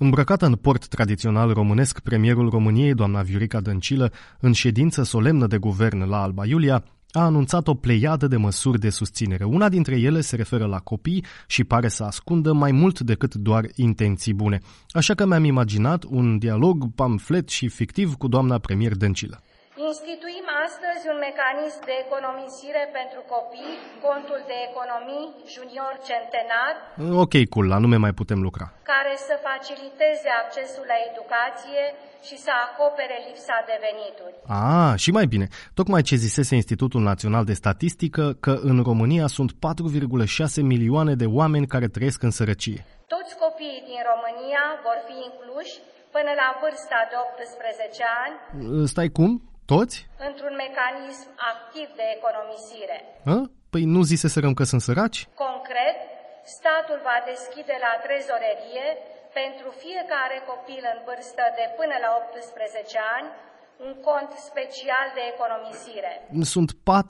Îmbrăcată în port tradițional românesc, premierul României, doamna Viorica Dăncilă, în ședință solemnă de guvern la Alba Iulia, a anunțat o pleiadă de măsuri de susținere. Una dintre ele se referă la copii și pare să ascundă mai mult decât doar intenții bune. Așa că mi-am imaginat un dialog pamflet și fictiv cu doamna premier Dăncilă. Instituim astăzi un mecanism de economisire pentru copii, contul de economii junior centenar. Ok, cool, la nume mai putem lucra. Care să faciliteze accesul la educație și să acopere lipsa de venituri. Și mai bine, tocmai ce zisese Institutul Național de Statistică că în România sunt 4,6 milioane de oameni care trăiesc în sărăcie. Toți copiii din România vor fi incluși până la vârsta de 18 ani. Stai cum? Toți? Într-un mecanism activ de economisire. Păi nu ziseserăm că sunt săraci? Concret, statul va deschide la trezorerie pentru fiecare copil în vârstă de până la 18 ani un cont special de economisire. Sunt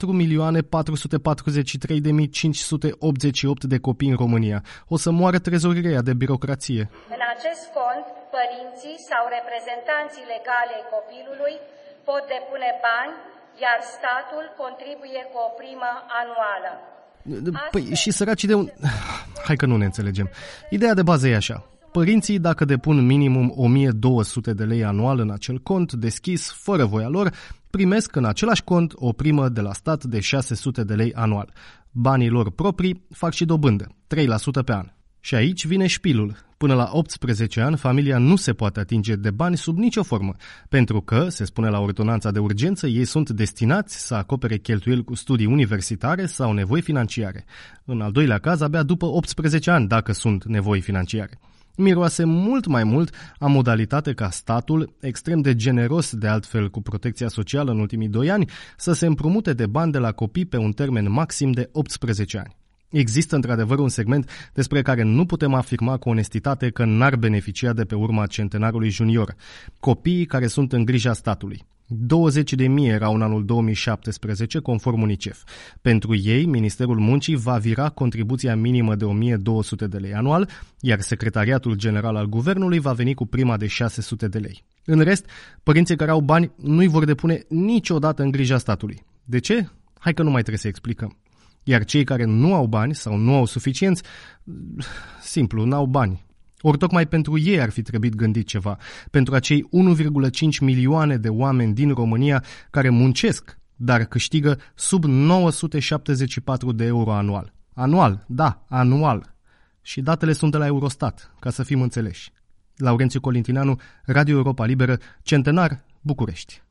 4.443.588 de copii în România. O să moară trezoreria de birocrație. În acest cont, părinții sau reprezentanții legale ai copilului pot depune bani, iar statul contribuie cu o primă anuală. Păi și săracii de Hai că nu ne înțelegem. Ideea de bază e așa. Părinții, dacă depun minimum 1200 de lei anual în acel cont deschis, fără voia lor, primesc în același cont o primă de la stat de 600 de lei anual. Banii lor proprii fac și dobândă, 3% pe an. Și aici vine șpilul. Până la 18 ani, familia nu se poate atinge de bani sub nicio formă, pentru că, se spune la ordonanța de urgență, ei sunt destinați să acopere cheltuieli cu studii universitare sau nevoi financiare. În al doilea caz, abia după 18 ani, dacă sunt nevoi financiare. Miroase mult mai mult a modalitate ca statul, extrem de generos de altfel cu protecția socială în ultimii 2 ani, să se împrumute de bani de la copii pe un termen maxim de 18 ani. Există într-adevăr un segment despre care nu putem afirma cu onestitate că n-ar beneficia de pe urma centenarului junior. Copiii care sunt în grija statului. 20.000 erau în anul 2017, conform UNICEF. Pentru ei, Ministerul Muncii va vira contribuția minimă de 1.200 de lei anual, iar Secretariatul General al Guvernului va veni cu prima de 600 de lei. În rest, părinții care au bani nu-i vor depune niciodată în grija statului. De ce? Hai că nu mai trebuie să explicăm. Iar cei care nu au bani sau nu au suficienți, simplu, n-au bani. Ori tocmai pentru ei ar fi trebuit gândit ceva, pentru acei 1,5 milioane de oameni din România care muncesc, dar câștigă sub 974 de euro anual. Anual, da, anual. Și datele sunt de la Eurostat, ca să fim înțeleși. Laurențiu Colintineanu, Radio Europa Liberă, Centenar, București.